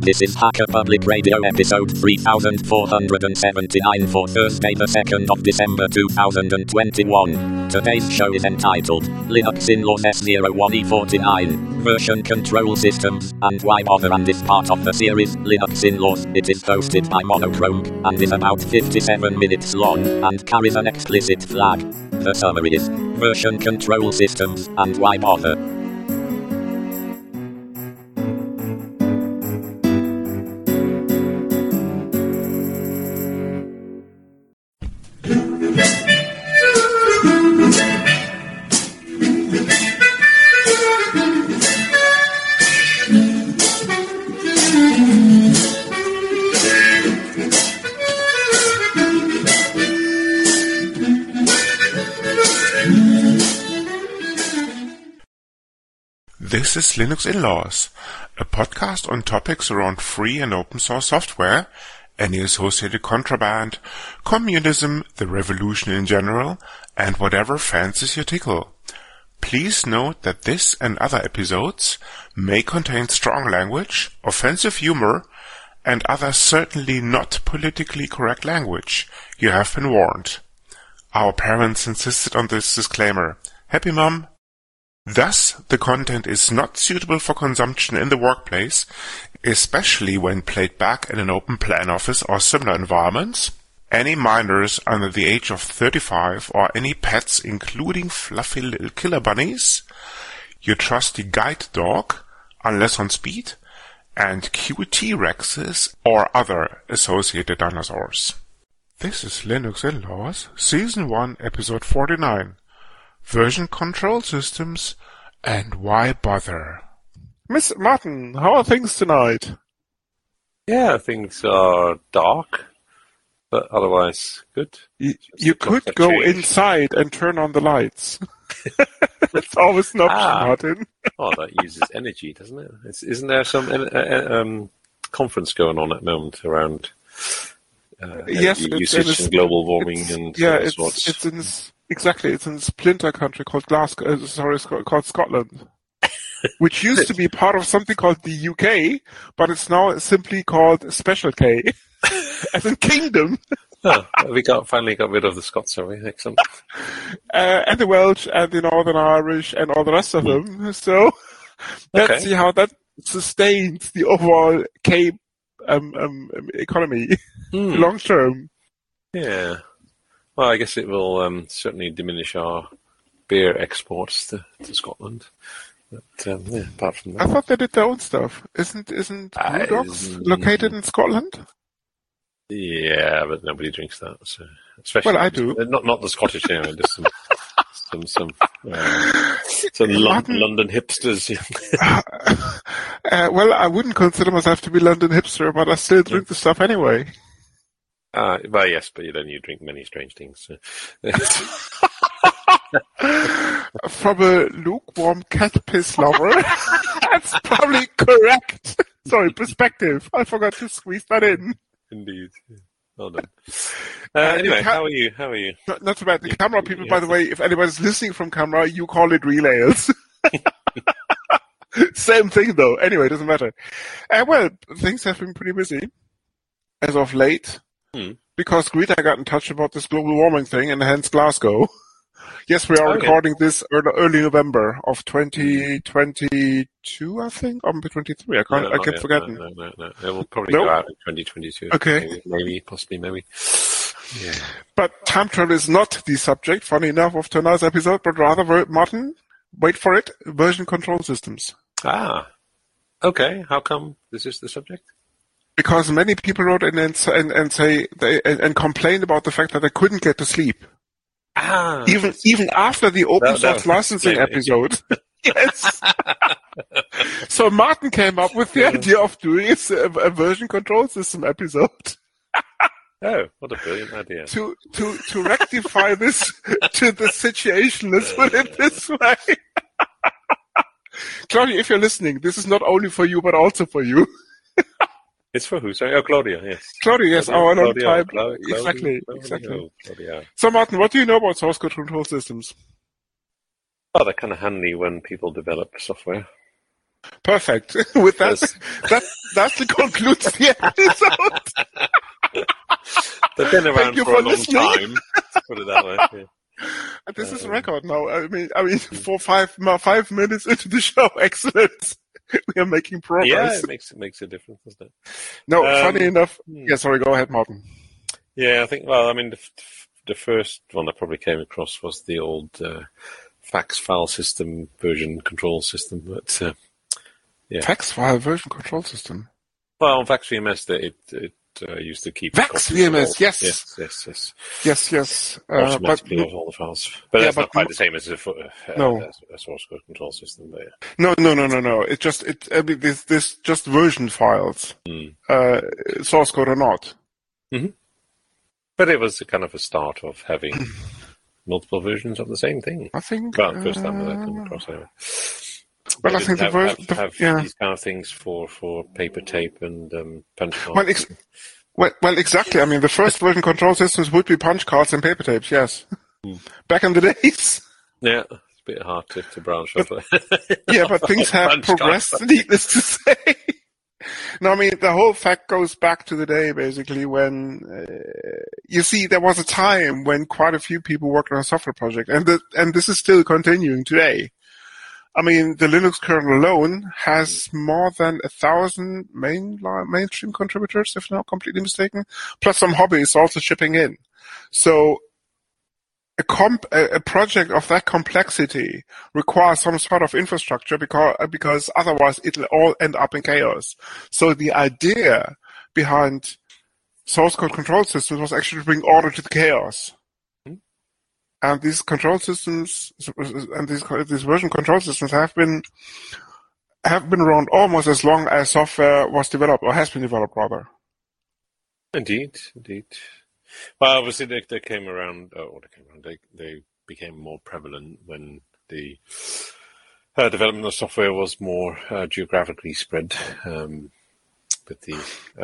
This is Hacker Public Radio episode 3479 for Thursday the 2nd of December 2021. Today's show is entitled Linux in-laws S01E49, version control systems, and why bother, and is part of the series Linux in-laws. It is hosted by Monochrome, and is about 57 minutes long, and carries an explicit flag. The summary is version control systems, and why bother. This is Linux In-Laws, a podcast on topics around free and open source software, any associated contraband, communism, the revolution in general, and whatever fancies your tickle. Please note that this and other episodes may contain strong language, offensive humor, and other certainly not politically correct language. You have been warned. Our parents insisted on this disclaimer. Happy Mom? Thus, the content is not suitable for consumption in the workplace, especially when played back in an open plan office or similar environments. Any minors under the age of 35 or any pets including fluffy little killer bunnies, your trusty guide dog, unless on speed, and QT Rexes or other associated dinosaurs. This is Linux In-Laws, Season 1, Episode 49. Version control systems, and why bother? Miss Martin, how are things tonight? Yeah, things are dark, but otherwise good. You could go inside and turn on the lights. That's always an option, Martin. Oh, that uses energy, doesn't it? Isn't there some conference going on at the moment around usage and global warming and sorts? Exactly, it's in a splinter country called called Scotland, which used to be part of something called the UK, but it's now simply called Special K, as in Kingdom. Oh, we finally got rid of the Scots, have we? Excellent. And the Welsh, and the Northern Irish, and all the rest of them. So let's see how that sustains the overall K economy long term. Yeah. Well, I guess it will certainly diminish our beer exports to Scotland. But apart from that, I thought they did their own stuff. Isn't Brewdog's located in Scotland? Yeah, but nobody drinks that. So, especially I do. Not the Scottish area. Just some London hipsters. Well, I wouldn't consider myself to be London hipster, but I still drink the stuff anyway. Well, yes, but you drink many strange things. So. From a lukewarm cat piss lover, that's probably correct. Sorry, perspective. I forgot to squeeze that in. Indeed. Well done. Anyway, how are you? Not too bad. The camera people, by the way, if anybody's listening from camera, you call it relays. Same thing, though. Anyway, it doesn't matter. Well, things have been pretty busy as of late. Because Greta got in touch about this global warming thing, and hence Glasgow. Yes, we are recording this early November of 2022, I think, or 23. I keep forgetting. No. It will probably go out in 2022. Okay. Possibly. Yeah. But time travel is not the subject, funny enough, of tonight's episode, but rather, Martin, wait for it, version control systems. Okay. How come this is the subject? Because many people wrote in and say and complained about the fact that they couldn't get to sleep. Even after the open source licensing episode. Yes. So Martin came up with the idea of doing a version control system episode. Oh, what a brilliant idea! To rectify this to the situation, let's put it this way. Claudia, if you're listening, this is not only for you but also for you. It's for who? Sorry, Claudia, yes. Claudia, yes, our long time. Exactly. Claudia. So, Martin, what do you know about source code control systems? Oh, they're kind of handy when people develop software. Perfect. With that, Yes. that concludes the episode. They've been around Thank you for a for long listening. time. To put it that way. Yeah. This is a record now. I mean, for 5 minutes into the show, excellent. We are making progress. Yeah, it makes a difference, doesn't it? No, funny enough. Yeah, sorry. Go ahead, Martin. Yeah, I think. Well, I mean, the first one I probably came across was the old fax file system version control system. But yeah, Fax file version control system. well, on Vax VMS, it used to keep Vax VMS, yes. Yes. But Automatically of all the files, but yeah, that's but not quite the same as a source code control system. But yeah. no. This just version files, source code or not. But it was a kind of a start of having multiple versions of the same thing. I think. Well, first time that I came across anyway. Well, I think the version have these kind of things for paper tape and punch cards. Well, exactly. I mean, the first version control systems would be punch cards and paper tapes. Yes, back in the days. Yeah, it's a bit hard to branch off. Yeah, but things have progressed. Needless to say. No, I mean, the whole fact goes back to the day, basically, when, you see, there was a time when quite a few people worked on a software project, and this is still continuing today. I mean, the Linux kernel alone has more than 1,000 mainstream contributors, if not completely mistaken, plus some hobbies also shipping in. So, a project of that complexity requires some sort of infrastructure because otherwise it'll all end up in chaos. So the idea behind source code control systems was actually to bring order to the chaos. And these control systems and these version control systems have been around almost as long as software was developed, or has been developed rather. Indeed. Well, obviously they came around. They became more prevalent when the development of software was more geographically spread. With the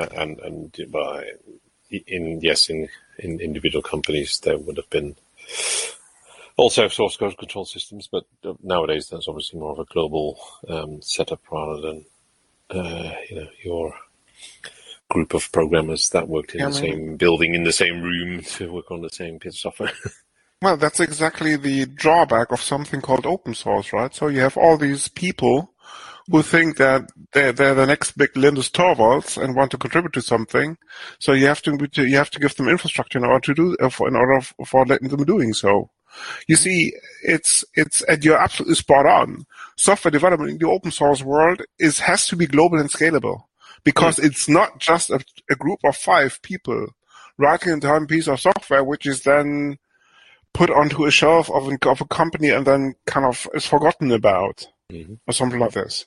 in individual companies there would have been also source code control systems, but nowadays there's obviously more of a global setup rather than your group of programmers that worked in the same building, in the same room to work on the same piece of software. Well, that's exactly the drawback of something called open source, right? So you have all these people who think that they're the next big Linus Torvalds and want to contribute to something. So you have to give them infrastructure in order for letting them doing so. You see, and you're absolutely spot on. Software development in the open source world has to be global and scalable. Because it's not just a group of 5 people writing an entire piece of software, which is then put onto a shelf of a company and then kind of is forgotten about, or something like this.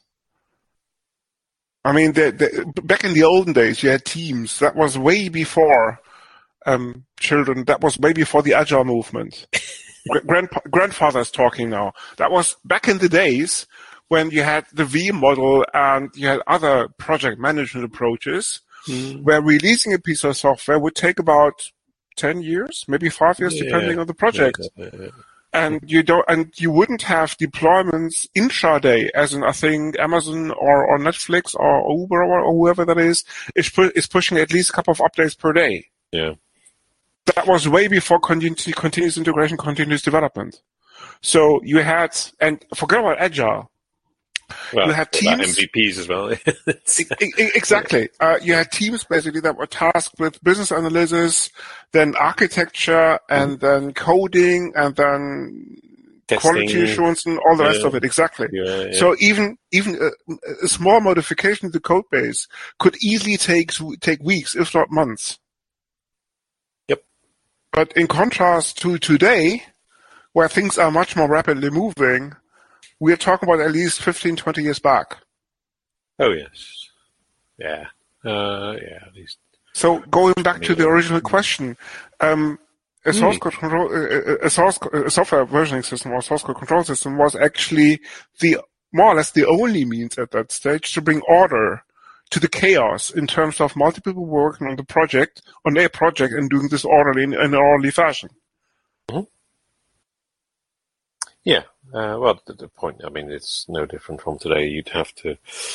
I mean, back in the olden days, you had teams. That was way before children. That was way before the Agile movement. Grandfather's talking now. That was back in the days when you had the V model and you had other project management approaches, where releasing a piece of software would take about 10 years, maybe 5 years, depending on the project. And you wouldn't have deployments intraday, as in, I think, Amazon or Netflix or Uber or whoever that is pushing at least a couple of updates per day. Yeah. That was way before continuous integration, continuous development. So you had, and forget about Agile. Well, you had teams, MVPs as well. Exactly. You had teams basically that were tasked with business analysis, then architecture, and then coding, and then testing, quality assurance, and all the rest of it. Exactly. Yeah. So even a small modification to the code base could easily take weeks, if not months. Yep. But in contrast to today, where things are much more rapidly moving, we are talking about at least 15, 20 years back. Oh, yes. Yeah. At least. So going back to the original question, a source code control, a software versioning system or source code control system was actually more or less the only means at that stage to bring order to the chaos in terms of multiple people working on a project, and doing this orderly in an orderly fashion. Yeah, Well, the point, I mean, it's no different from today. You'd have to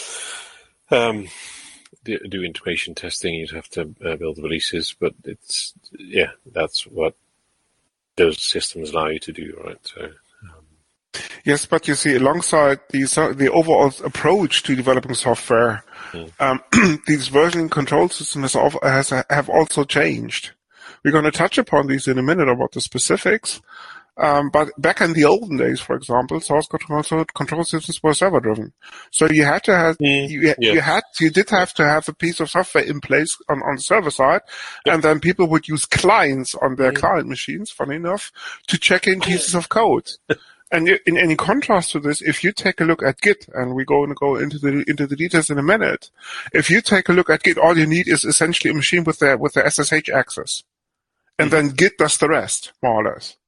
do integration testing. You'd have to build releases, but that's what those systems allow you to do, right? So. Yes, but you see, alongside the overall approach to developing software, these version control systems have also changed. We're going to touch upon these in a minute about the specifics. But back in the olden days, for example, source control systems were server driven. So you had to have, you did have to have a piece of software in place on the server side, and then people would use clients on their client machines, funny enough, to check in pieces of code. And in contrast to this, if you take a look at Git, and we're going to go into the details in a minute, if you take a look at Git, all you need is essentially a machine with the SSH access, and then Git does the rest, more or less.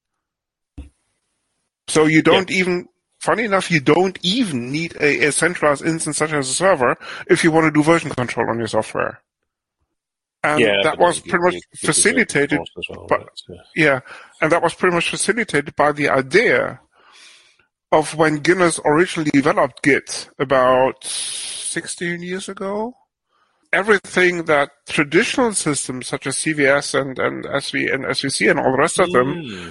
So you don't even, funny enough, you don't even need a centralized instance such as a server if you want to do version control on your software. And that was pretty much facilitated. And that was pretty much facilitated by the idea of when Guinness originally developed Git about 16 years ago. Everything that traditional systems such as CVS and SVC and all the rest of them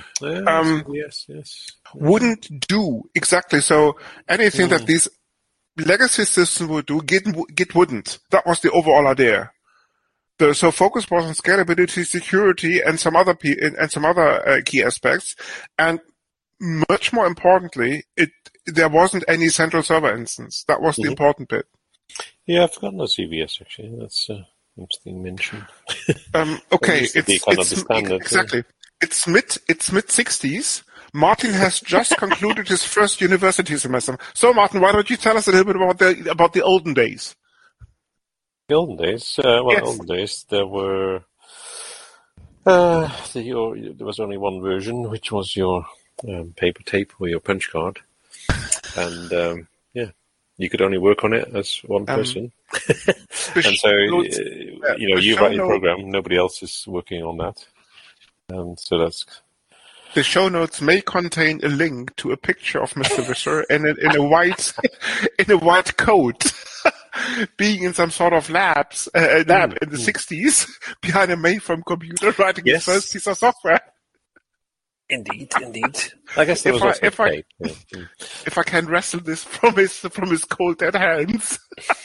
wouldn't do exactly. So anything that these legacy systems would do, Git wouldn't. That was the overall idea. So focus was on scalability, security, and some other key aspects. And much more importantly, there wasn't any central server instance. That was the important bit. Yeah, I've forgotten the CVS actually. That's interesting mention. Okay, exactly. It's mid 60s. Martin has just concluded his first university semester. So, Martin, why don't you tell us a little bit about the olden days? The olden days. Olden days there were there was only one version, which was your paper tape or your punch card, and you could only work on it as one person. And so, you write your program, nobody else is working on that. So that's... The show notes may contain a link to a picture of Mr. Visser in a white coat, being in some sort of lab in the 60s, behind a mainframe computer, writing his first piece of software. Indeed. I guess there was also tape. If I can wrestle this from his cold dead hands.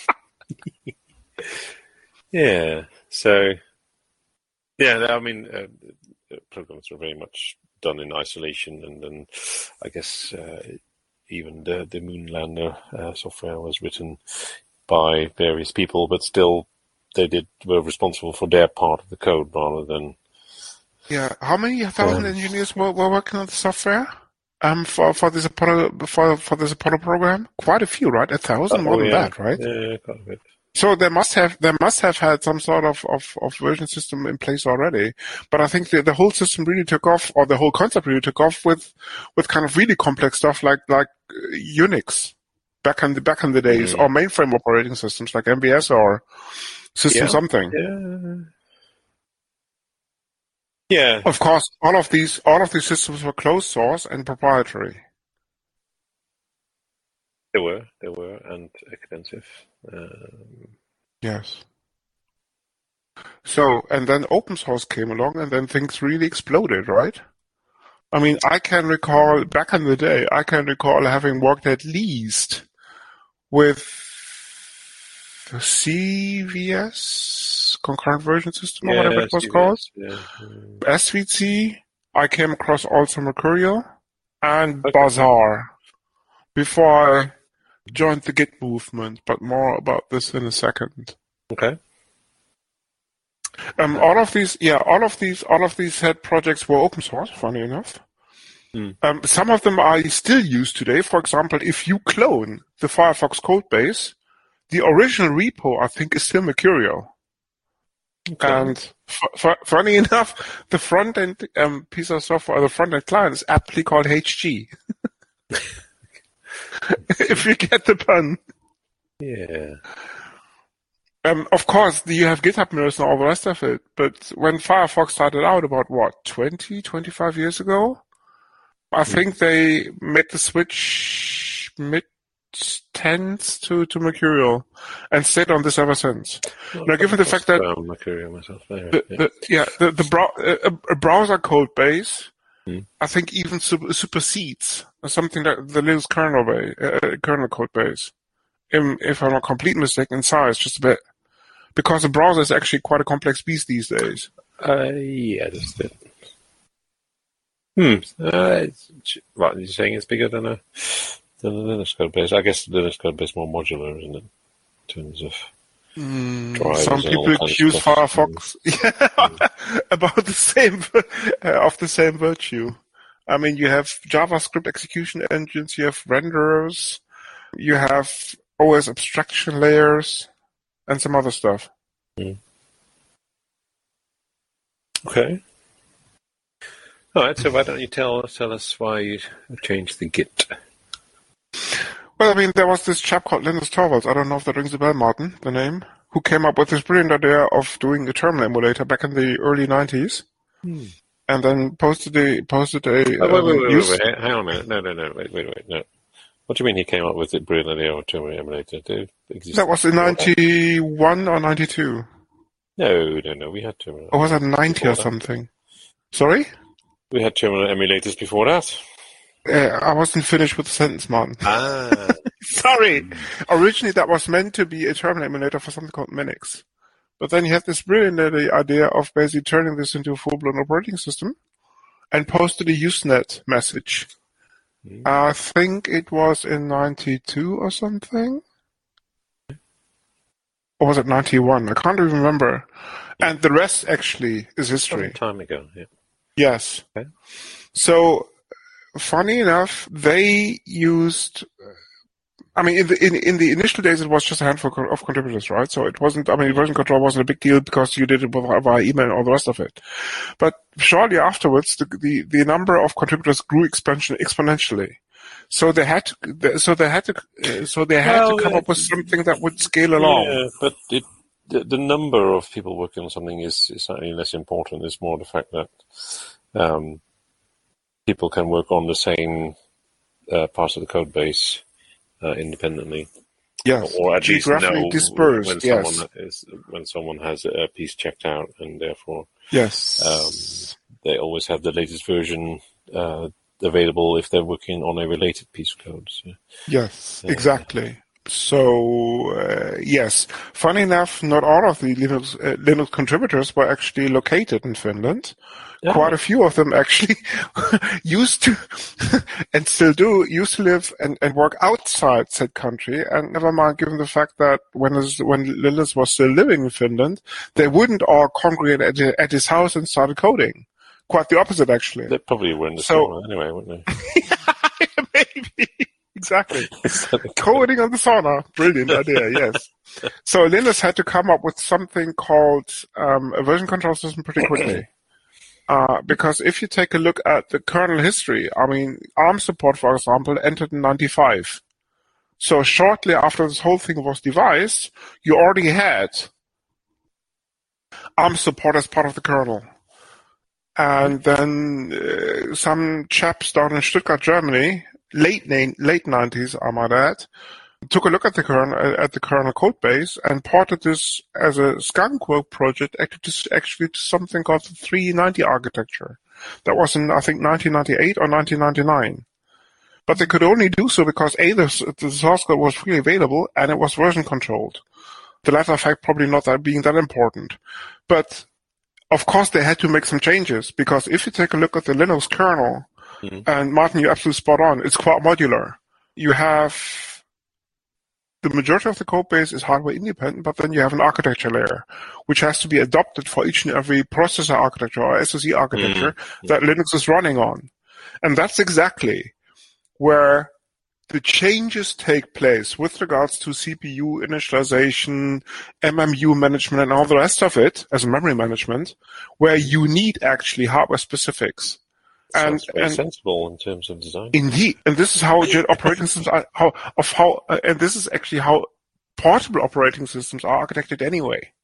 So I mean, programs were very much done in isolation, and then I guess even the Moonlander software was written by various people, but still they were responsible for their part of the code rather than. Yeah, how many thousand engineers were working on the software for this Apollo program? Quite a few, right? 1,000, more than that, right? Yeah, quite a bit. So they must have had some sort of version system in place already. But I think the whole system really took off, or the whole concept really took off with kind of really complex stuff like Unix back in the days, or mainframe operating systems like MBS or System something. Yeah. Of course, all of these systems were closed source and proprietary. They were, and expensive. Yes. So, and then open source came along, and then things really exploded, right? I mean, I can recall back in the day, having worked at least with CVS, concurrent version system, or whatever it was called. Yeah. SVC, I came across also Mercurial, and Bazaar before I joined the Git movement, but more about this in a second. Okay. All of these head projects were open source, funny enough. Some of them are still used today. For example, if you clone the Firefox code base, the original repo, I think, is still Mercurial. Okay. And funny enough, the front-end piece of software, the front-end client, is aptly called HG. If you get the pun. Yeah. Of course, you have GitHub mirrors and all the rest of it, but when Firefox started out about, 25 years ago? I think they made the switch mid-10s to Mercurial and stayed on this ever since. Now, given the fact that Mercurial myself, a browser code base, I think even supersedes something like the Linux kernel code base. If I'm not completely mistaken, in size, just a bit. Because the browser is actually quite a complex beast these days. Yeah, just a bit. What, you're saying it's bigger than a Linux code base? I guess the Linux code base is more modular, isn't it? In terms of drivers. Some people accuse Firefox about the same of the same virtue. I mean, you have JavaScript execution engines, you have renderers, you have OS abstraction layers, and some other stuff. Okay. All right. So why don't you tell us why you changed the Git? Well, I mean, there was this chap called Linus Torvalds. I don't know if that rings a bell, Martin, the name, who came up with this brilliant idea of doing a terminal emulator back in the early 90s, and then posted a. Wait, hang on a minute. No. Wait. No. What do you mean he came up with the brilliant idea of a terminal emulator? That was in 91 or 92. No. We had terminal. Or was that 90 or something? Sorry? We had terminal emulators before that. I wasn't finished with the sentence, Martin. Sorry. Originally, that was meant to be a terminal emulator for something called Minix. But then you had this brilliant idea of basically turning this into a full-blown operating system and posted a Usenet message. I think it was in 92 or something. Or was it 91? I can't even remember. And the rest actually is history. Some time ago, yeah. Yes. Okay. So, funny enough, they used. I mean, in the initial days, it was just a handful of contributors, right? So it wasn't. I mean, version control wasn't a big deal because you did it via email and all the rest of it. But shortly afterwards, the number of contributors grew exponentially. So they had to come up with something that would scale along. Yeah, but the number of people working on something is certainly less important. It's more the fact that people can work on the same parts of the code base independently. Yes, or at least know dispersed. When someone has a piece checked out, and therefore they always have the latest version available if they're working on a related piece of code. So, yes, exactly. So, yes. Funny enough, not all of the Linux contributors were actually located in Finland. Yeah. Quite a few of them actually used to, and still do, live and work outside said country. And never mind, given the fact that when Linus was still living in Finland, they wouldn't all congregate at his house and started coding. Quite the opposite, actually. They probably were in the sauna anyway, wouldn't they? Maybe. Exactly. Coding on the sauna. Brilliant idea, yes. So Linus had to come up with something called a version control system pretty quickly. Because if you take a look at the kernel history, I mean, ARM support, for example, entered in 95. So shortly after this whole thing was devised, you already had ARM support as part of the kernel. And then some chaps down in Stuttgart, Germany, late 90s, I might add, took a look at the kernel code base and ported this as a skunk work project actually to something called the 390 architecture. That was in, I think, 1998 or 1999. But they could only do so because the source code was freely available and it was version controlled. The latter fact probably not that being that important. But of course they had to make some changes, because if you take a look at the Linux kernel, and Martin, you're absolutely spot on, it's quite modular. You have the majority of the code base is hardware independent, but then you have an architecture layer, which has to be adopted for each and every processor architecture or SoC architecture that Linux is running on. And that's exactly where the changes take place with regards to CPU initialization, MMU management, and all the rest of it as memory management, where you need actually hardware specifics. Sounds very sensible in terms of design. Indeed, and this is how operating systems are, and this is actually how portable operating systems are architected anyway.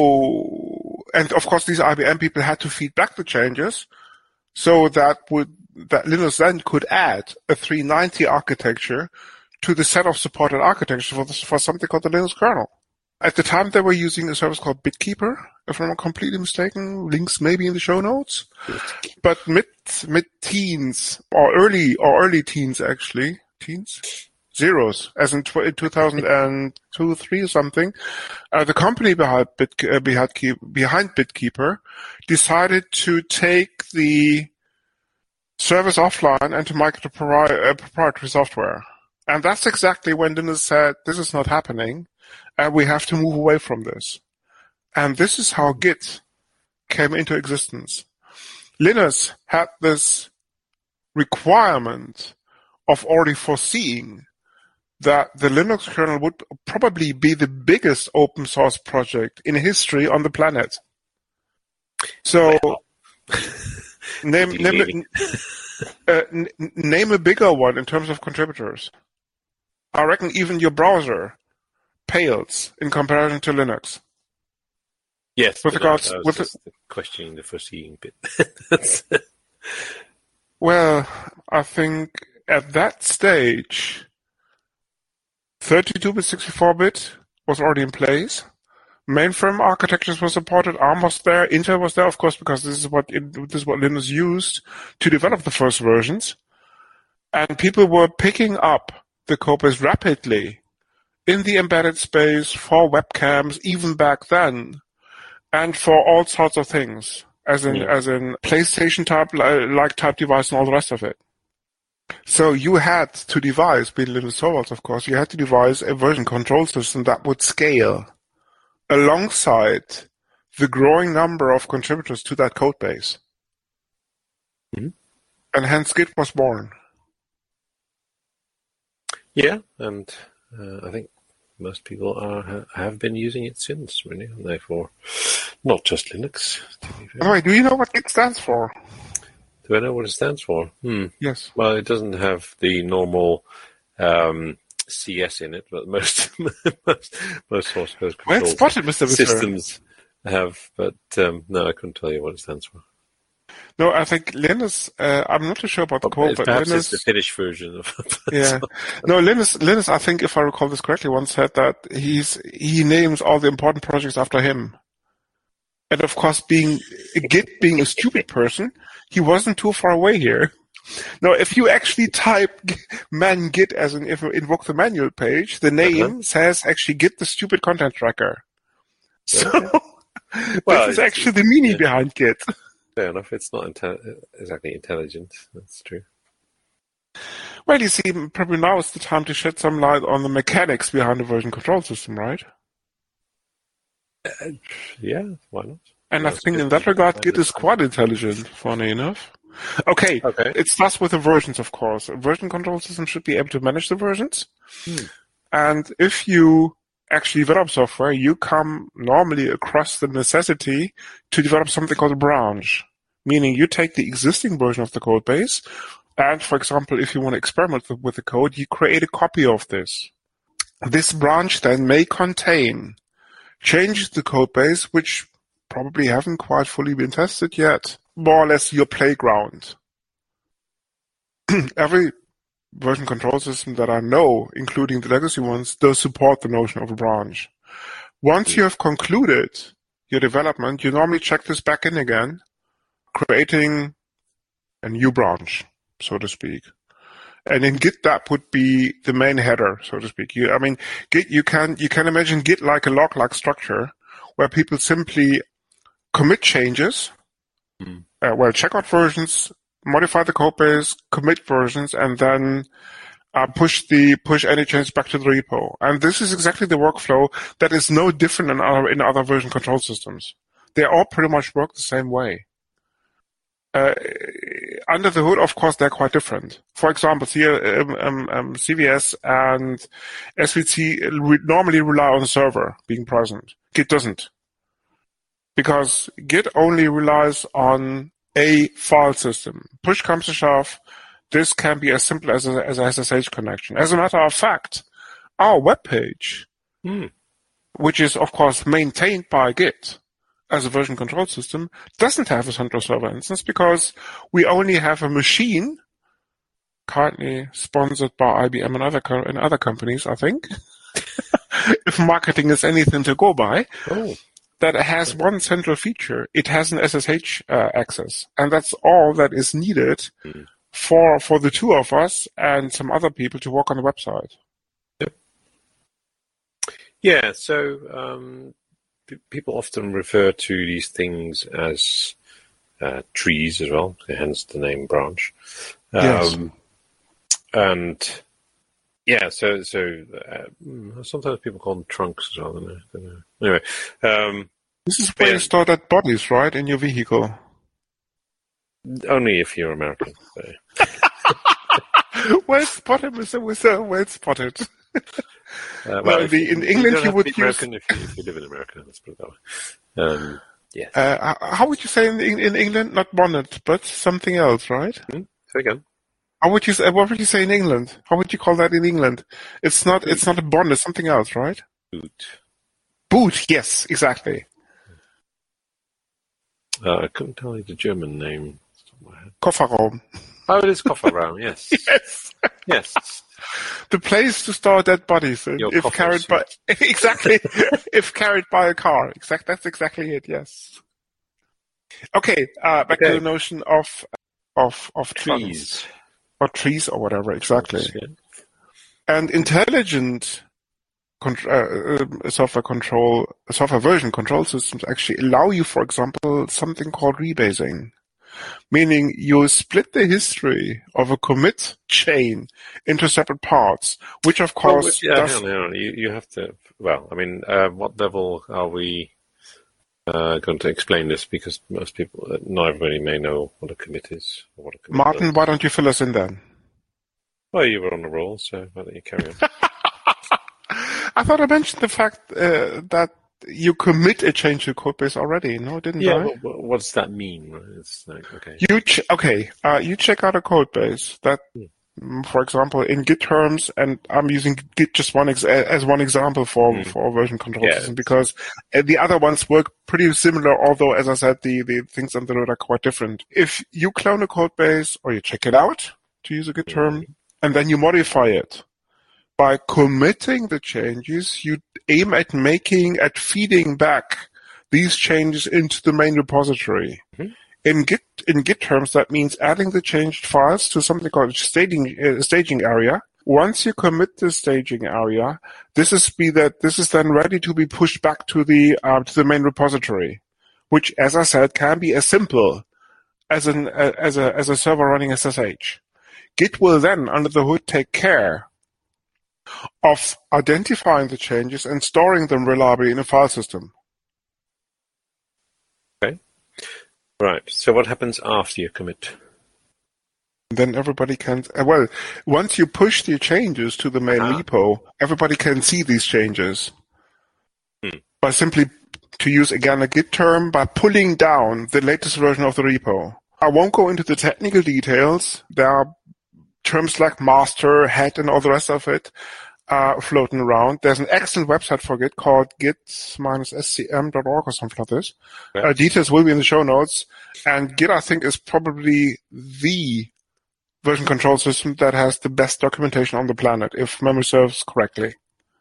So, and of course, these IBM people had to feed back the changes, so that that Linux then could add a 390 architecture to the set of supported architectures for something called the Linux kernel. At the time, they were using a service called BitKeeper, if I'm not completely mistaken. Links maybe in the show notes. But mid-teens, or early teens actually, zeros, as in 2002, 3 or something, the company behind BitKeeper decided to take the service offline and to migrate to proprietary software. And that's exactly when Linus said, this is not happening, and we have to move away from this. And this is how Git came into existence. Linus had this requirement of already foreseeing that the Linux kernel would probably be the biggest open source project in history on the planet. So, name a bigger one in terms of contributors. I reckon even your browser pales in comparison to Linux. Yes, with regards questioning the foreseeing bit. Well, I think at that stage, 32-bit, 64-bit was already in place. Mainframe architectures were supported. ARM was there. Intel was there, of course, because this is what Linux used to develop the first versions. And people were picking up the codebase rapidly in the embedded space for webcams, even back then, and for all sorts of things, as in PlayStation type device and all the rest of it. So you had to devise, being Linus Torvalds, of course, you had to devise a version control system that would scale alongside the growing number of contributors to that code base. Mm-hmm. And hence Git was born. Yeah, and I think most people have been using it since, really, and therefore not just Linux. Anyway, do you know what Git stands for? Do I know what it stands for? Yes. Well, it doesn't have the normal CS in it, but most source code control systems have. But no, I couldn't tell you what it stands for. No, I think Linus. I'm not too sure about the code, but perhaps Linus, it's the Finnish version of. Yeah, no, Linus. I think if I recall this correctly, once said that he names all the important projects after him. And of course, Git being a stupid person, he wasn't too far away here. Now, if you actually type man git as in if you invoke the manual page, the name says actually Git the stupid content tracker. So this is actually the meaning behind Git. Fair enough. It's not exactly intelligent. That's true. Well, you see, probably now is the time to shed some light on the mechanics behind the version control system, right? Yeah, why not? And I think in that regard, Git is quite intelligent, funny enough. Okay. It starts with the versions, of course. A version control system should be able to manage the versions. And if you actually develop software, you come normally across the necessity to develop something called a branch, meaning you take the existing version of the code base, and for example, if you want to experiment with the code, you create a copy of this. This branch then may contain changes to the code base which probably haven't quite fully been tested yet. More or less your playground. Every version control system that I know, including the legacy ones, does support the notion of a branch. Once you have concluded your development, you normally check this back in again, creating a new branch, so to speak. And in Git, that would be the main header, so to speak. Git, you can imagine Git like a log-like structure where people simply commit changes, check out versions, modify the code base, commit versions, and then push any change back to the repo. And this is exactly the workflow that is no different in other version control systems. They all pretty much work the same way. Under the hood, of course, they're quite different. For example, CVS and SVC normally rely on the server being present. Git doesn't. Because Git only relies on a file system. Push comes to shove, this can be as simple as a SSH connection. As a matter of fact, our web page, which is, of course, maintained by Git, as a version control system, doesn't have a central server instance because we only have a machine, currently sponsored by IBM and other companies, I think, if marketing is anything to go by, that has one central feature. It has an SSH access, and that's all that is needed for the two of us and some other people to work on the website. Yeah, so people often refer to these things as trees as well, hence the name branch. Yes. And yeah, so sometimes people call them trunks as well. I don't know. Anyway, this is where you store that bodies, right, in your vehicle. Only if you're American. So. Well spotted, Mr. Well spotted. In England, you would use. American if you live in America. Let's put it that way. Yeah. How would you say in England? Not bonnet, but something else, right? Say again. What would you say in England? How would you call that in England? It's not a bonnet, it's something else, right? Boot, yes, exactly. I couldn't tell you the German name. Kofferraum. Oh, it is Kofferraum, yes. Yes. Yes. The place to store dead bodies if carried by exactly if carried by a car. That's exactly it. Yes. Okay. Back to the notion of trees or trees or whatever. Exactly. Yeah. And intelligent software version control systems actually allow you, for example, something called rebasing. Meaning you split the history of a commit chain into separate parts, which of course you have to. Well, I mean, what level are we going to explain this? Because most people, not everybody may know what a commit is. Or what a commit Martin, does. Why don't you fill us in then? Well, you were on a roll, so why don't you carry on? I thought I mentioned the fact that you commit a change to code base already. No, didn't I? Yeah, what does that mean? Right? It's like, okay. You check out a code base that, for example, in Git terms, and I'm using Git just as one example for a version control system because the other ones work pretty similar, although, as I said, the things under the hood are quite different. If you clone a code base or you check it out, to use a Git term, and then you modify it, by committing the changes, you aim at feeding back these changes into the main repository. In Git terms, that means adding the changed files to something called a staging area. Once you commit the staging area, this is then ready to be pushed back to the main repository, which, as I said, can be as simple as a server running SSH. Git will then, under the hood, take care of identifying the changes and storing them reliably in a file system. Okay. Right. So what happens after you commit? Then everybody can... once you push the changes to the main repo, everybody can see these changes. By simply, to use again a Git term, by pulling down the latest version of the repo. I won't go into the technical details. There are terms like master, head, and all the rest of it floating around. There's an excellent website for Git called git-scm.org or something like this. Okay. Details will be in the show notes. And Git, I think, is probably the version control system that has the best documentation on the planet, if memory serves correctly.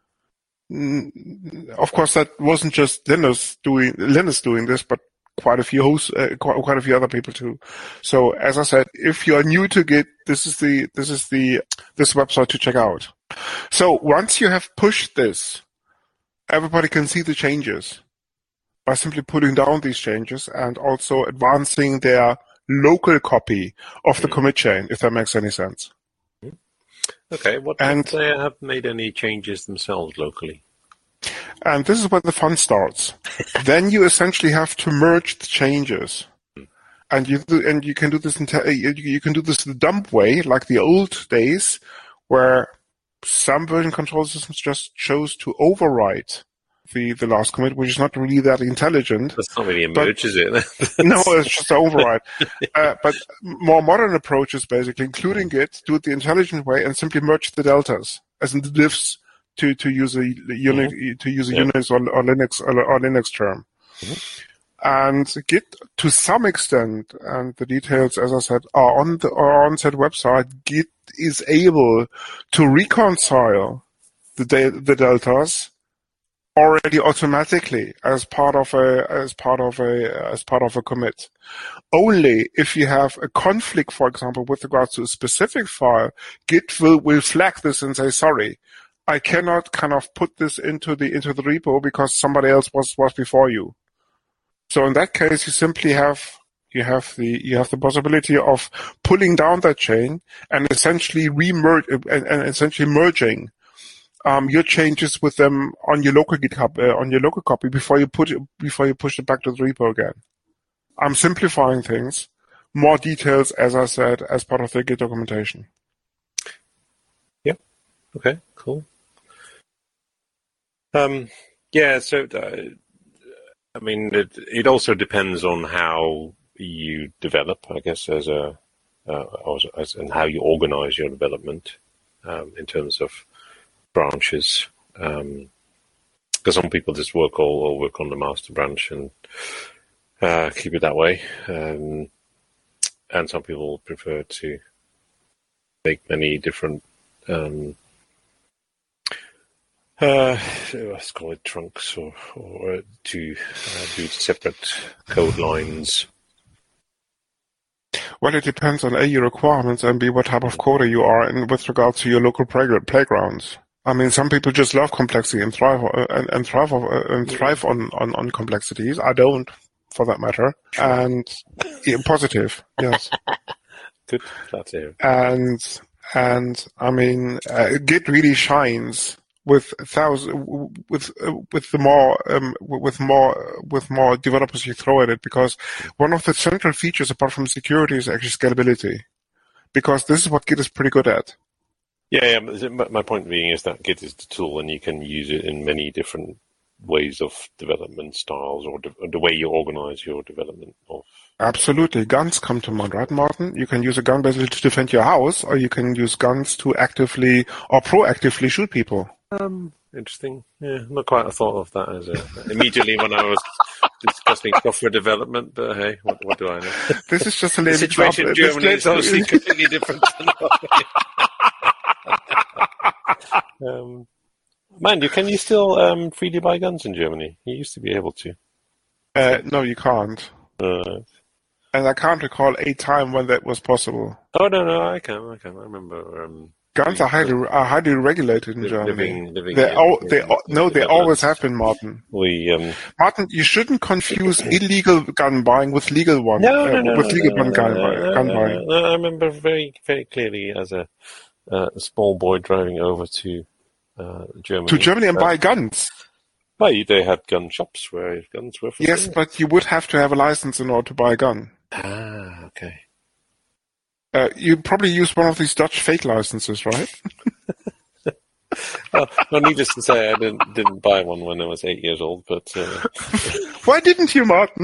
Of course, that wasn't just Linus doing this, but quite a few hosts, quite a few other people too. So, as I said, if you are new to Git, this website to check out. So, once you have pushed this, everybody can see the changes by simply putting down these changes and also advancing their local copy of the commit chain, if that makes any sense. Okay. If they have made any changes themselves locally? And this is where the fun starts. Then you essentially have to merge the changes, and you can do this. You can do this the dump way, like the old days, where some version control systems just chose to overwrite the last commit, which is not really that intelligent. That's not really a merge, is it? No, it's just an override. But more modern approaches, basically, including Git, do it the intelligent way and simply merge the deltas, as in the diffs. To use a Unix or Linux term, And Git, to some extent, and the details, as I said, are on said website. Git is able to reconcile the deltas already automatically as part of a commit. Only if you have a conflict, for example, with regards to a specific file, Git will flag this and say, sorry, I cannot kind of put this into the repo because somebody else was before you. So in that case, you simply have the possibility of pulling down that chain and essentially merging your changes with them on your local GitHub on your local copy before you push it back to the repo again. I'm simplifying things. More details, as I said, as part of the Git documentation. Yeah. Okay. Cool. Yeah. So. I mean, it also depends on how you develop, I guess, and how you organize your development in terms of branches. Because some people just work on the master branch and keep it that way, and some people prefer to make many different. Let's call it trunks, or to do separate code lines. Well, it depends on A, your requirements, and B, what type of coder you are in with regards to your local playgrounds. I mean, some people just love complexity and thrive on complexities. I don't, for that matter. Sure. And positive, yes. Good, glad to hear. And I mean, Git really shines with more developers you throw at it, because one of the central features apart from security is actually scalability, because this is what Git is pretty good at. Yeah. My point being is that Git is the tool, and you can use it in many different ways of development styles, or the way you organize your development of. Absolutely. Guns come to mind, right, Martin? You can use a gun basically to defend your house, or you can use guns to actively or proactively shoot people. Interesting. Yeah, not quite a thought of that as immediately when I was discussing software development, but hey, what do I know? This is just a the situation in Germany is obviously completely different. Mind you, can you still freely buy guns in Germany? You used to be able to. No, you can't. And I can't recall a time when that was possible. Oh no, I can. I remember. Guns are highly regulated in Germany. They always have been, Martin. Martin, you shouldn't confuse illegal gun buying with legal one. With legal gun buying. I remember very, very clearly as a small boy driving over to Germany. To Germany and buy guns. Well, they had gun shops where guns were for Yes, sale. but you would have to have a license in order to buy a gun. Ah, okay. You probably use one of these Dutch fake licenses, right? Well, needless to say, I didn't buy one when I was 8 years old. But why didn't you, Martin?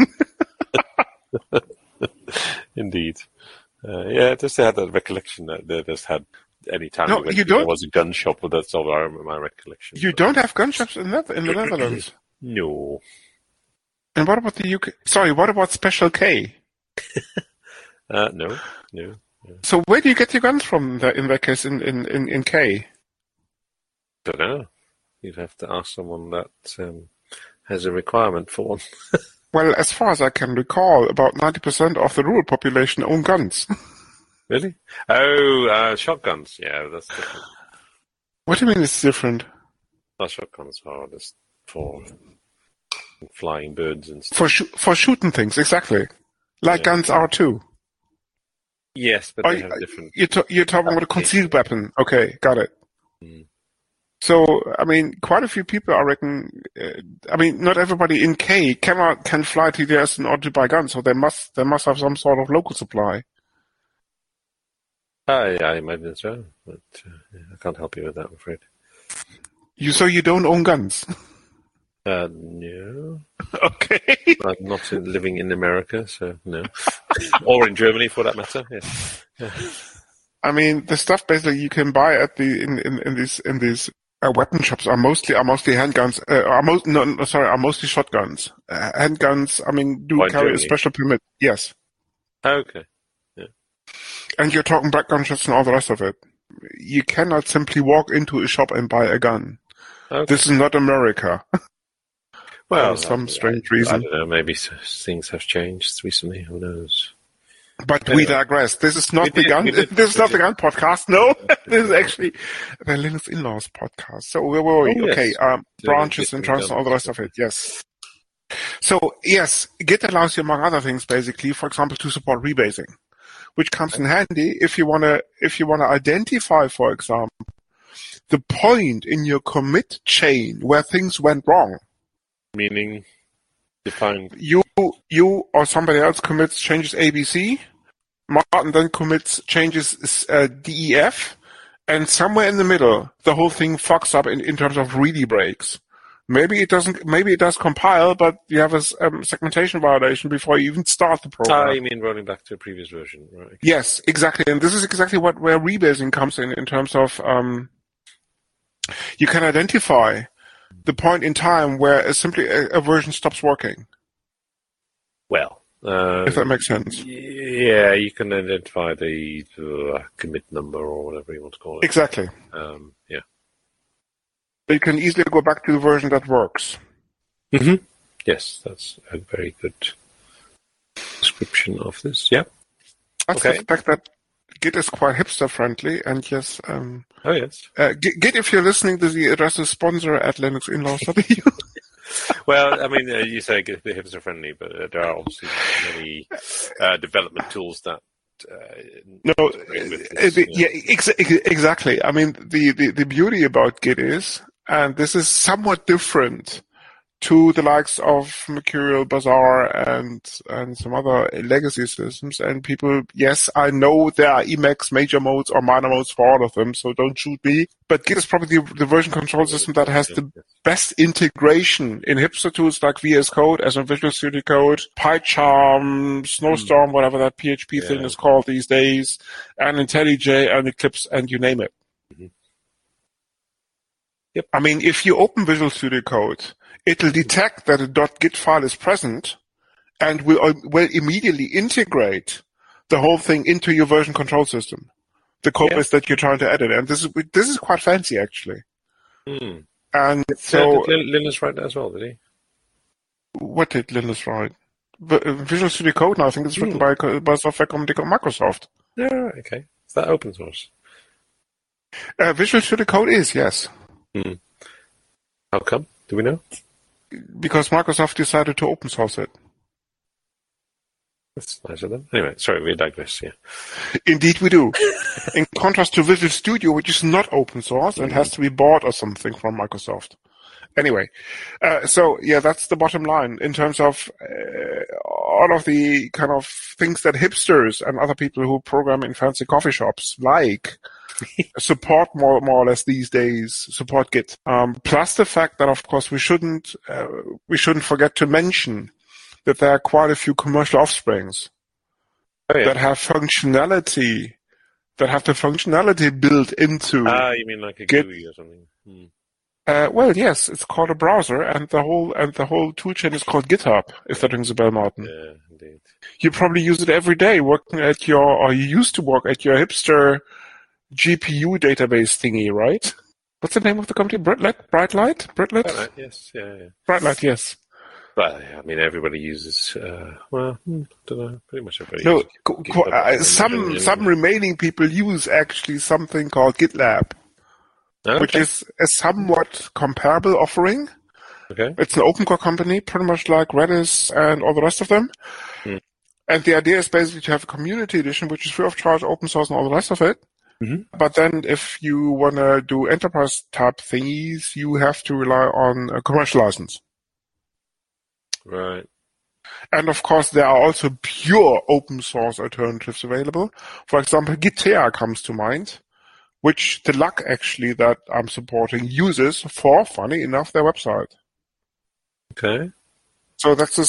Indeed, yeah. Just had that recollection that they just had any time there was a gun shop. But that's all I remember my recollection. You don't have gun shops in the Netherlands? No. And what about the UK? Sorry, what about Special K? No. So where do you get your guns from in that case in K? Don't know. You'd have to ask someone that has a requirement for one. Well, as far as I can recall, about 90% of the rural population own guns. Really? Oh, shotguns. Yeah, that's different. What do you mean it's different? Well, shotguns are just for flying birds and stuff. For shooting things, exactly. Like guns are too. Yes, but they have different... You're talking about a concealed weapon. Okay, got it. So, I mean, quite a few people, I reckon... not everybody in K can fly to the US in order to buy guns, so they must have some sort of local supply. I imagine so, but I can't help you with that, I'm afraid. So you don't own guns? No. Okay. I'm not living in America, so no. Or in Germany, for that matter. Yeah. I mean, the stuff basically you can buy at in these Weapon shops are mostly handguns. Are mostly shotguns. Handguns, I mean, do Oh, in carry a Germany? special permit. Yes, Okay. and you're talking black gunshots and all the rest of it. You cannot simply walk into a shop and buy a gun. Okay. This is not America. Well, for some strange I reason. don't know. Maybe things have changed recently. Who knows? But Anyway. we digress. This is not We the gun. did. This is not the gun podcast. No, this is actually the Linux in-laws podcast. So where were we? Oh, yes. Okay, branches the and trunks and all the guns. rest of it. Yes. So yes, Git allows you, among other things, basically, for example, to support rebasing, which comes in handy if you wanna identify, for example, the point in your commit chain where things went wrong. Meaning, define. You or somebody else commits changes ABC. Martin then commits changes DEF, and somewhere in the middle, the whole thing fucks up in terms of ready breaks. Maybe it doesn't. Maybe it does compile, but you have a segmentation violation before you even start the program. You mean rolling back to a previous version, right? Yes, exactly, and this is exactly where rebasing comes in terms of you can identify the point in time where simply a version stops working. Well, If that makes sense. Yeah, you can identify the commit number or whatever you want to call it. Exactly. Yeah. You can easily go back to the version that works. Mm-hmm. Yes, that's a very good description of this. Yeah. That's Okay. the fact that Git is quite hipster friendly, and yes, Oh, yes. Git, if you're listening, the address is sponsor@linuxinlaws.eu. Well, I mean, you say the hipster friendly, but there are obviously many development tools that. No, this, exactly. I mean, the beauty about Git is, and this is somewhat different to the likes of Mercurial, Bazaar, and some other legacy systems. And people, yes, I know there are Emacs major modes or minor modes for all of them, so don't shoot me. But Git is probably the version control system that has the best integration in hipster tools like VS Code, as in Visual Studio Code, PyCharm, Snowstorm, whatever that PHP thing is called these days, and IntelliJ and Eclipse, and you name it. Mhm. Yep. I mean, if you open Visual Studio Code, it'll detect that a .git file is present and will immediately integrate the whole thing into your version control system, the code base that you're trying to edit. And this is quite fancy, actually. Mm. And so, did Linus write that as well? Did he? what did Linus write? Visual Studio Code now, I think it's written by software company called Microsoft. Yeah, okay. Is that open source? Visual Studio Code is, yes. Mm. How come? Do we know? Because Microsoft decided to open source it. That's nice of them. Anyway, sorry, we digress, yeah. Indeed we do. In contrast to Visual Studio, which is not open source and has to be bought or something from Microsoft. Anyway, so yeah, that's the bottom line in terms of all of the kind of things that hipsters and other people who program in fancy coffee shops like support more or less these days, support Git. Plus the fact that, of course, we shouldn't forget to mention that there are quite a few commercial offsprings that have functionality, that have the functionality built into. You mean like a Git. GUI or something? Hmm. Well, yes, it's called a browser, and the whole toolchain is called GitHub. If that rings a bell, Martin. Yeah, indeed. You probably use it every day, or you used to work at your hipster GPU database thingy, right? What's the name of the company? Brightlight? Yes, yeah. Brightlight, yes. Well, yeah, I mean, everybody uses. Don't know. Pretty much everybody. No, uses some remaining people use actually something called GitLab, which is a somewhat comparable offering. Okay. It's an open core company, pretty much like Redis and all the rest of them. Hmm. And the idea is basically to have a community edition, which is free of charge, open source, and all the rest of it. Mm-hmm. But then if you want to do enterprise type thingies, you have to rely on a commercial license. Right. And of course, there are also pure open source alternatives available. For example, Gitea comes to mind, which the luck actually that I'm supporting uses for, funny enough, their website. Okay. So that's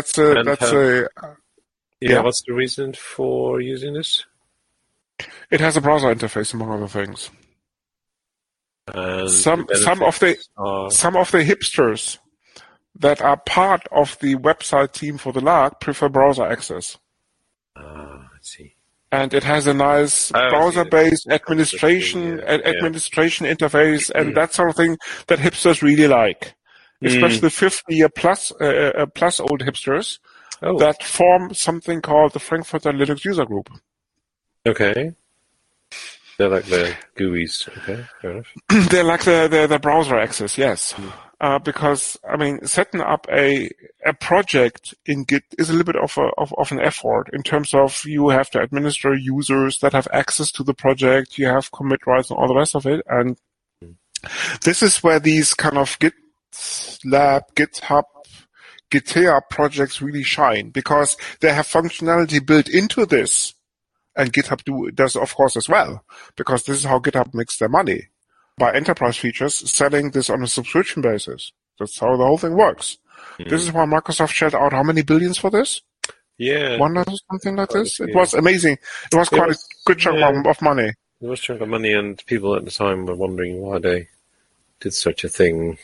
a Yeah. What's the reason for using this? it has a browser interface among other things. And Some of the hipsters that are part of the website team for the LARC prefer browser access. I see. And it has a nice browser-based administration interface and that sort of thing that hipsters really like. Especially 50-year plus old hipsters that form something called the Frankfurter Linux User Group. Okay. They're like the GUIs. Okay, fair enough. They're like the browser access, yes. Because, I mean, setting up a project in Git is a little bit of an effort in terms of you have to administer users that have access to the project, you have commit rights and all the rest of it. And this is where these kind of GitLab, GitHub, Gitea projects really shine because they have functionality built into this. And GitHub does, of course, as well, because this is how GitHub makes their money. By enterprise features, selling this on a subscription basis. That's how the whole thing works. This is why Microsoft shelled out how many billions for this? Yeah. $1 or something like this? It was amazing. It was quite a good chunk of money. It was a chunk of money, and people at the time were wondering why they did such a thing.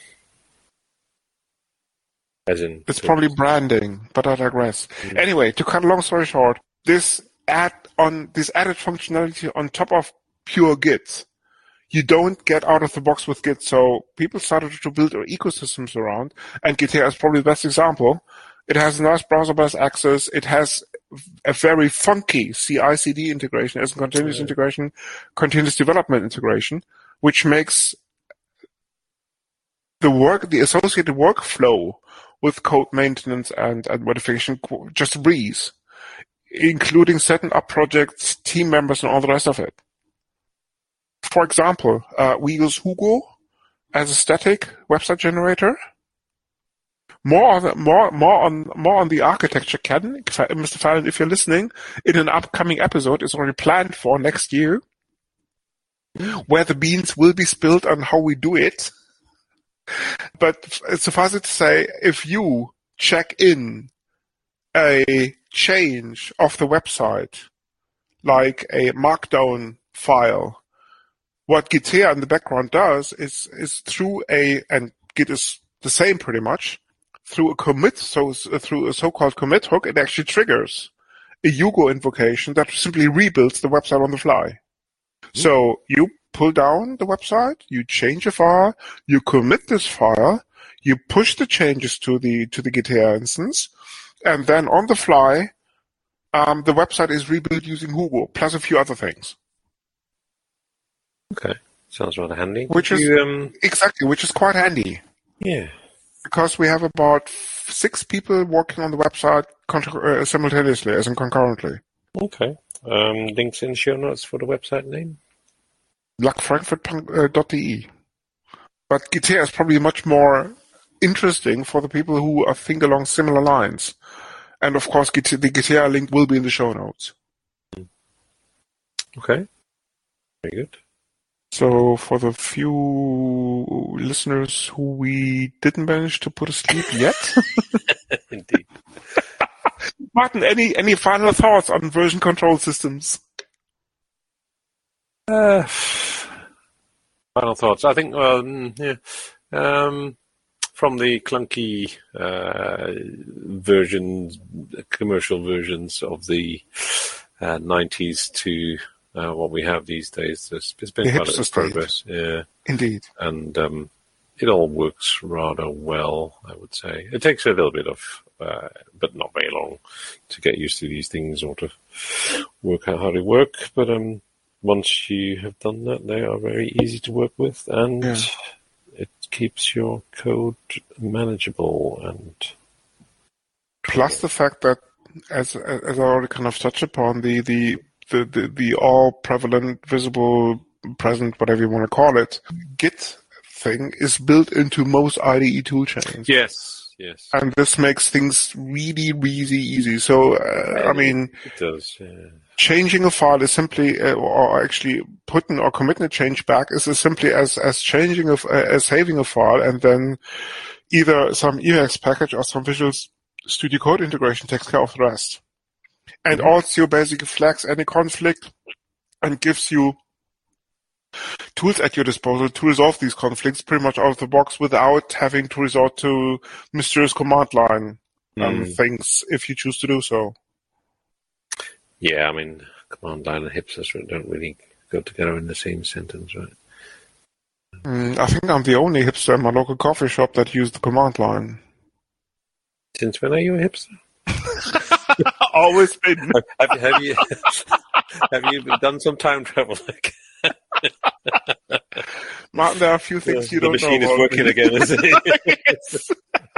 It's probably branding, but I digress. Anyway, to cut a long story short, this added functionality on top of pure Git, you don't get out of the box with Git. So people started to build ecosystems around, and Gitea is probably the best example. It has a nice browser-based access. It has a very funky CI/CD integration as a continuous integration, continuous development integration, which makes the associated workflow with code maintenance and modification just a breeze, including setting up projects, team members, and all the rest of it. For example, we use Hugo as a static website generator. More on the architecture, Ken, Mr. Fallon, if you're listening, in an upcoming episode is already planned for next year, where the beans will be spilled on how we do it. But suffice it to say, if you check in a change of the website, like a markdown file, what Gitea in the background does is through and Git is the same pretty much, through a commit, through a so-called commit hook, it actually triggers a Hugo invocation that simply rebuilds the website on the fly. So you pull down the website, you change a file, you commit this file, you push the changes to the Gitea instance, and then on the fly, the website is rebuilt using Hugo, plus a few other things. Okay, sounds rather handy. Which is quite handy. Yeah. Because we have about 6 people working on the website simultaneously, as in concurrently. Okay. Links in show notes for the website name? LARCFrankfurt.de. But Gitea is probably much more interesting for the people who think along similar lines. And of course, the Gitea link will be in the show notes. Okay. Very good. So for the few listeners who we didn't manage to put asleep yet, Indeed. Martin, any final thoughts on version control systems? Final thoughts. I think, from the clunky versions, commercial versions of the 90s to what we have these days, there's been quite a bit of progress. Yeah. Indeed. And it all works rather well, I would say. It takes a little bit of, but not very long, to get used to these things or to work out how they work. But once you have done that, they are very easy to work with, and it keeps your code manageable. And plus the fact that, as I already kind of touched upon, the all prevalent, visible, present, whatever you want to call it, Git thing is built into most IDE toolchains. Yes. And this makes things really, really easy. So, I mean, it does. Yeah. Changing a file is simply, or actually putting or committing a change back is as simply as changing as saving a file, and then either some Emacs package or some Visual Studio Code integration takes care of the rest. And also basically flags any conflict and gives you tools at your disposal to resolve these conflicts pretty much out of the box without having to resort to mysterious command line things if you choose to do so. Yeah, I mean, command line and hipsters don't really go together in the same sentence, right? I think I'm the only hipster in my local coffee shop that used the command line. Since when are you a hipster? Always been. Have you have you done some time travel? Martin, there are a few things you don't know. The machine is working again, isn't it? Yes.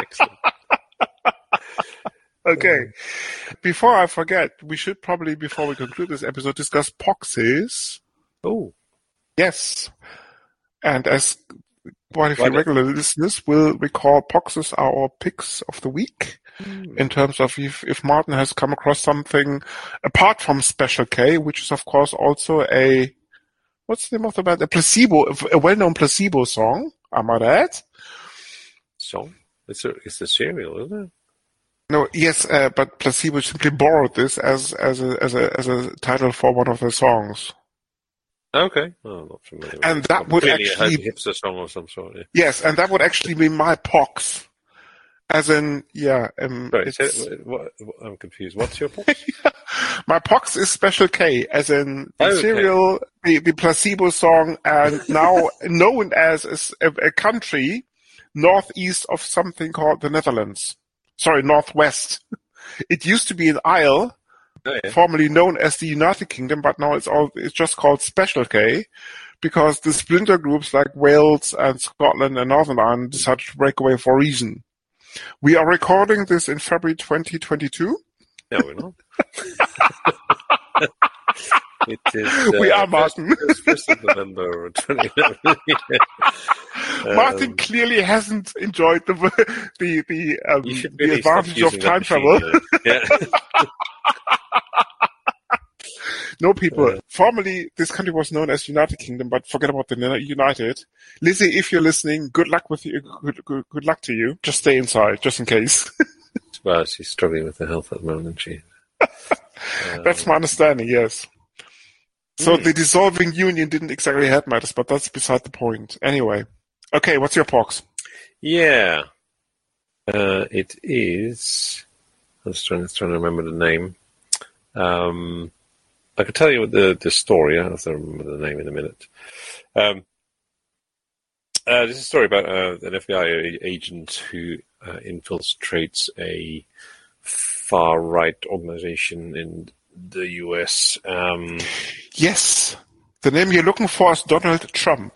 Okay. Before I forget, we should probably, before we conclude this episode, discuss poxes. Oh. Yes. And as quite a few regular listeners will recall, poxes are our picks of the week. In terms of if Martin has come across something apart from Special K, which is of course also what's the name of the band? A well-known Placebo song, I might add. Song? It's a serial, isn't it? No, yes, but Placebo simply borrowed this as a title for one of their songs. Okay, I'm not familiar. And that would actually a hipster song of some sort. Yeah. Yes, and that would actually be my pox. As in, yeah. Sorry, I'm confused. What's your pox? My pox is Special K, as in the serial, the Placebo song, and now known as a country northeast of something called the Netherlands. Sorry, northwest. It used to be an isle, formerly known as the United Kingdom, but now it's just called Special K, because the splinter groups like Wales and Scotland and Northern Ireland decided to break away for a reason. We are recording this in February 2022. No, we're not. It is. We are, Martin. 1st of November 2011. Martin clearly hasn't enjoyed the advantage of time travel. Yeah. No, people. Formerly, this country was known as United Kingdom, but forget about the United. Lizzie, if you're listening, good luck with you. Good luck to you. Just stay inside, just in case. Well, she's struggling with her health at the moment, isn't she? That's my understanding. Yes. So the dissolving union didn't exactly help matters, but that's beside the point. Anyway, okay. What's your pox? Yeah, it is. I was trying to remember the name. I could tell you the story. I have to remember the name in a minute. This is a story about an FBI agent who infiltrates a far-right organization in the US. Yes. The name you're looking for is Donald Trump.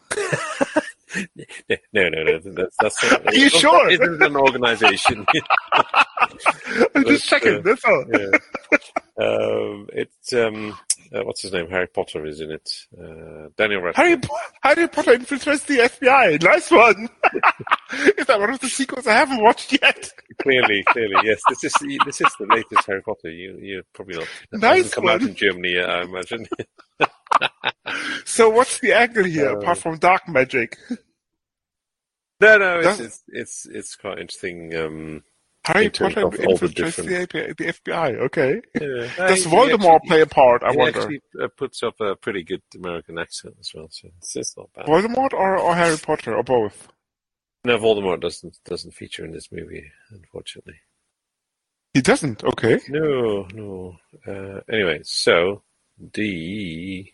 No. That's not, are you sure? It isn't an organization. I'm just checking. That's all. Yeah. It's what's his name? Harry Potter is in it. Daniel Radcliffe. Harry Potter infiltrates the FBI. Nice one. Is that one of the sequels I haven't watched yet? Clearly, yes. This is the latest Harry Potter. You probably not. Nice come out in Germany yet, I imagine. So what's the angle here apart from dark magic? No, it's quite interesting. Harry Potter infiltrates the FBI. Okay. Yeah. Does Voldemort play a part? I wonder. He actually puts up a pretty good American accent as well, so it's not bad. Voldemort or Harry Potter or both? No, Voldemort doesn't feature in this movie, unfortunately. He doesn't. Okay. No. Anyway, so the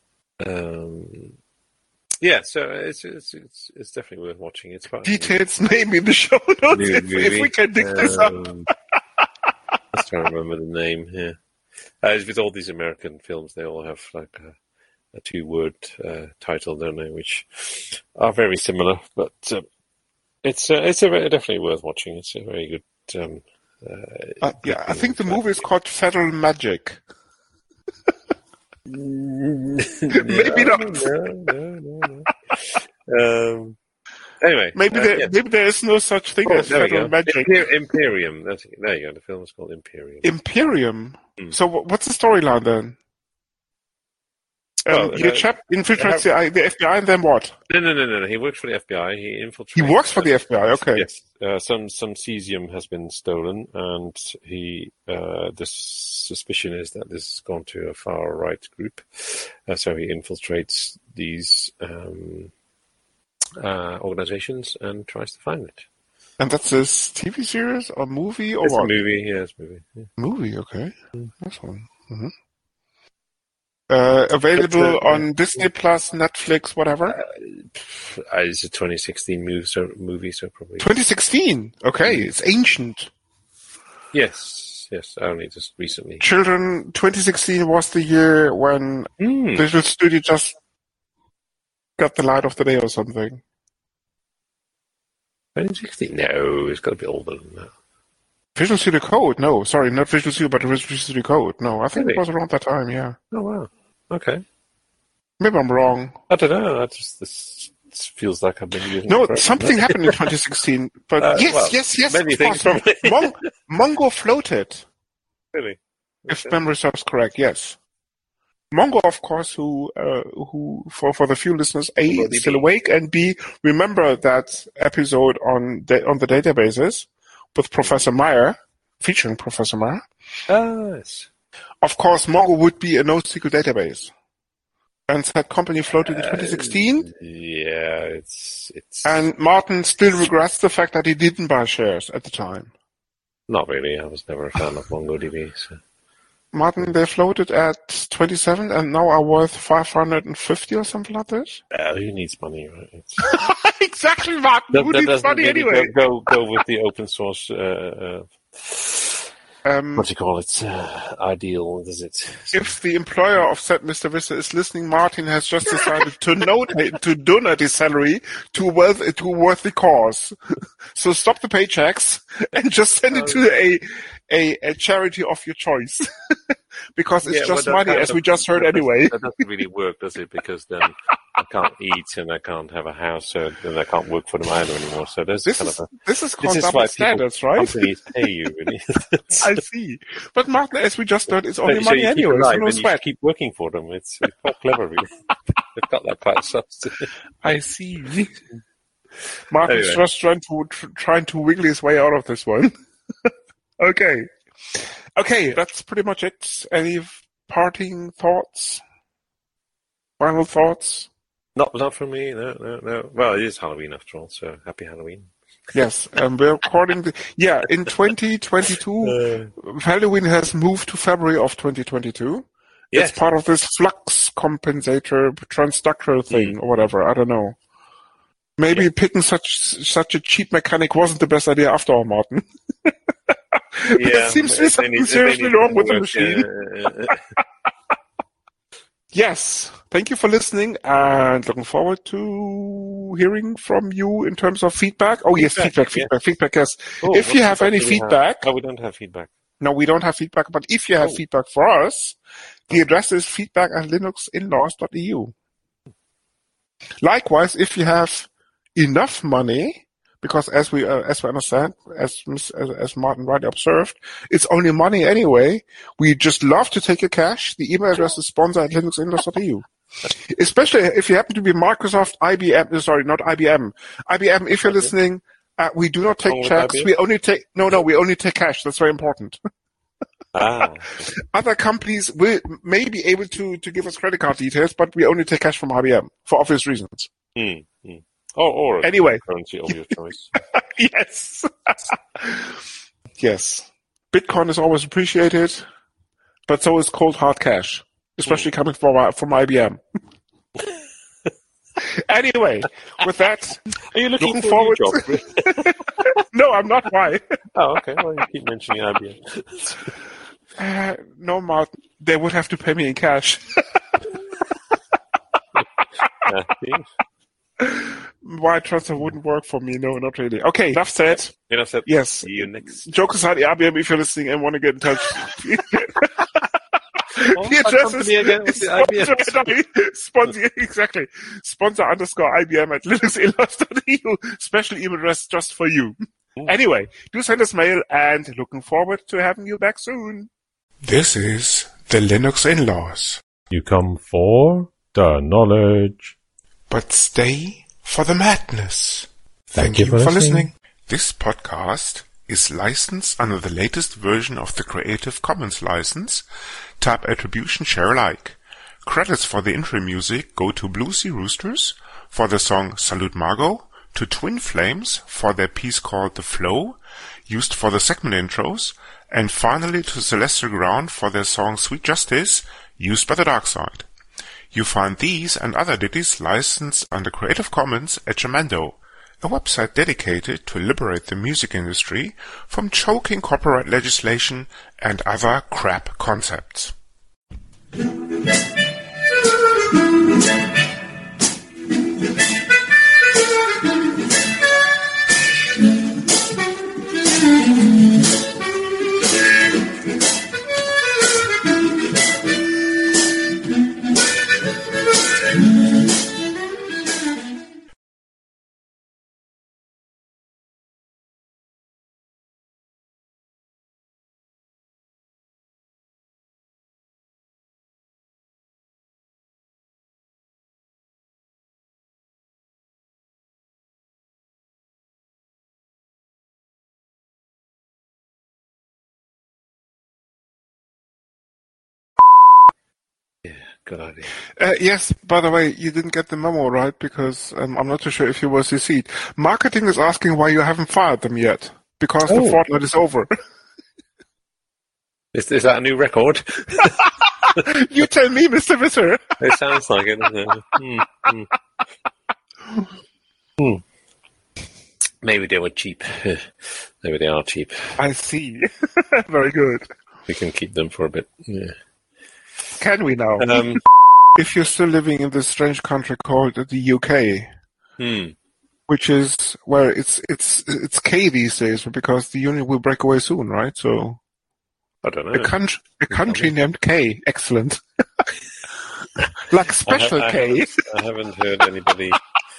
yeah, so it's definitely worth watching. It's quite details maybe in the show notes if we can dig this up. I trying to remember the name here. With all these American films, they all have like a 2-word title, don't they? Which are very similar, but it's definitely worth watching. It's a very good. I think the movie is called Federal Magic. Maybe not. No. Anyway, maybe there is no such thing as Federal Magic. Imperium. There you go. The film is called Imperium. Imperium. So what's the storyline then? Your chap infiltrates the FBI, and then what? No. He works for the FBI. He infiltrates. He works for the FBI. Okay. Yes, some cesium has been stolen, and the suspicion is that this has gone to a far right group. So he infiltrates these organizations and tries to find it. And that's this TV series or movie or It's what? a movie. Yeah, it's a movie. Yeah. Movie, okay. Nice one. Mm-hmm. Available on Disney Plus, Netflix, whatever. It's a 2016 movie, so probably. 2016. Okay, it's ancient. Yes, only just recently. Children, 2016 was the year when Visual Studio just got the light of the day or something. 2016? No, it's got to be older than that. Visual Studio Code? No, sorry, not Visual Studio, but Visual Studio Code. No, I think Really? it was around that time, yeah. Oh, wow. Okay. Maybe I'm wrong. I don't know. This feels like I've been using No, it something happened in 2016, but yes, many of things course. probably. Mongo floated, Really? if memory serves correct, yes. Mongo, of course, who for the few listeners, A, still awake, and B, remember that episode on the databases with Professor Meyer, featuring Professor Meyer. Yes. Of course, Mongo would be a NoSQL database. And that company floated in 2016. Yeah, it's. And Martin still regrets the fact that he didn't buy shares at the time. Not really. I was never a fan of MongoDB. So. Martin, they floated at 27 and now are worth 550 or something like this. Who needs money, right? Exactly, Martin. Who needs money really anyway? Go with the open source. What do you call it? Ideal, is it? If the employer of said Mr. Visser is listening, Martin has just decided to donate his salary to a worthy cause. So stop the paychecks and just send it to a charity of your choice. Because it's just money, as we just heard anyway. That doesn't really work, does it? Because then I can't eat and I can't have a house, so then I can't work for them either anymore. So there's this is called double standards, right? Companies pay you, really. I see. But Martin, as we just heard, it's only money anyway, so no sweat. You keep working for them. It's quite clever, really. They've got that quite substance. I see. Martin's just trying to wiggle his way out of this one. Okay, that's pretty much it. Any parting thoughts? Final thoughts? Not from me, no. Well, it is Halloween after all, so happy Halloween. Yes, and we're recording in 2022, Halloween has moved to February of 2022. Yes. It's part of this flux compensator transductor thing or whatever, I don't know. Maybe picking such a cheap mechanic wasn't the best idea after all, Martin. There seems to be something seriously wrong with the machine. Yes, thank you for listening and looking forward to hearing from you in terms of feedback. Oh, yes, feedback, yes. Oh, if you have any feedback... No, we don't have feedback. No, we don't have feedback, but if you have feedback for us, the address is feedback@linuxinlaws.eu. Likewise, if you have enough money... Because as we understand, as Martin rightly observed, it's only money anyway. We just love to take your cash. The email address is sponsor@linuxinlaws.eu. Especially if you happen to be Microsoft, IBM, sorry, not IBM. IBM, if you're listening, we do not take checks. We only take cash. That's very important. Other companies may be able to give us credit card details, but we only take cash from IBM for obvious reasons. Or anyway, currency of your choice. Yes. Yes. Bitcoin is always appreciated, but so is cold hard cash, especially coming from IBM. Anyway, with that, are you looking forward to a job? No, I'm not. Why? Oh, okay. Well, you keep mentioning IBM. No, Martin. They would have to pay me in cash. Wire transfer wouldn't work for me. No, not really. Okay, enough said. Enough said. Yes. See you next. Joke aside, IBM, if you're listening and want to get in touch. The address is sponsor_IBM@linuxinlaws.eu. Special email address just for you. Anyway, do send us mail and looking forward to having you back soon. This is the Linux In-Laws. You come for the knowledge, but stay for the madness. Thank you for listening. This podcast is licensed under the latest version of the Creative Commons license, Tab Attribution Share Alike. Credits for the intro music go to Blue Sea Roosters for the song Salute Margot, to Twin Flames for their piece called The Flow, used for the segment intros, and finally to Celestial Ground for their song Sweet Justice, used by the Dark Side. You find these and other ditties licensed under Creative Commons at Jamendo, a website dedicated to liberate the music industry from choking copyright legislation and other crap concepts. Good idea. Yes, by the way, you didn't get the memo right because I'm not too sure if you were CC'd. Marketing is asking why you haven't fired them yet because the fortnight is over. Is that a new record? You tell me, Mr. Visser. It sounds like it, doesn't it? Maybe they were cheap. Maybe they are cheap. I see. Very good. We can keep them for a bit. Yeah. Can we now? If you're still living in this strange country called the UK, which is where it's K these days because the union will break away soon, right? So I don't know. A country named K. Excellent. Like special K. I haven't heard anybody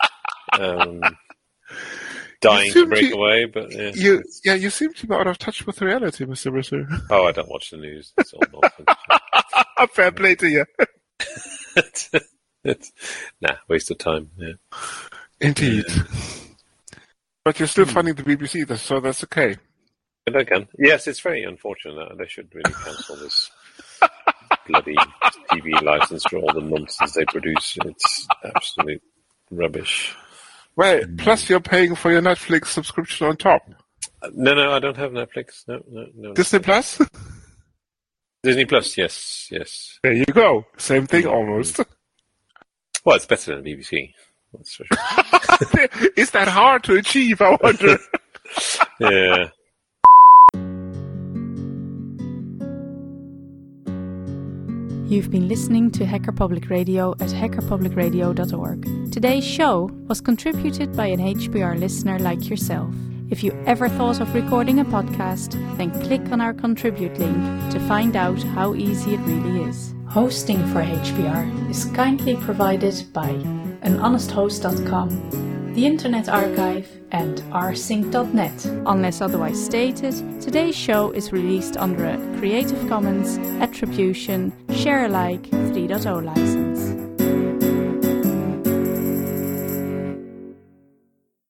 dying to break away, but you seem to be out of touch with reality, Mr. Visser. Oh, I don't watch the news. It's all nonsense. Fair play to you. It's waste of time. Yeah. Indeed. But you're still funding the BBC, so that's okay. And I can. Yes, it's very unfortunate. They should really cancel this bloody TV license for all the nonsense they produce. It's absolute rubbish. Well, plus you're paying for your Netflix subscription on top. No, I don't have Netflix. No. Disney Plus? Disney Plus, yes. There you go. Same thing almost. Well, it's better than BBC. That's for sure. Is that hard to achieve, I wonder? Yeah. You've been listening to Hacker Public Radio at hackerpublicradio.org. Today's show was contributed by an HPR listener like yourself. If you ever thought of recording a podcast, then click on our contribute link to find out how easy it really is. Hosting for HPR is kindly provided by anhonesthost.com, the Internet Archive, and rsync.net. Unless otherwise stated, today's show is released under a Creative Commons Attribution Share Alike 3.0 license.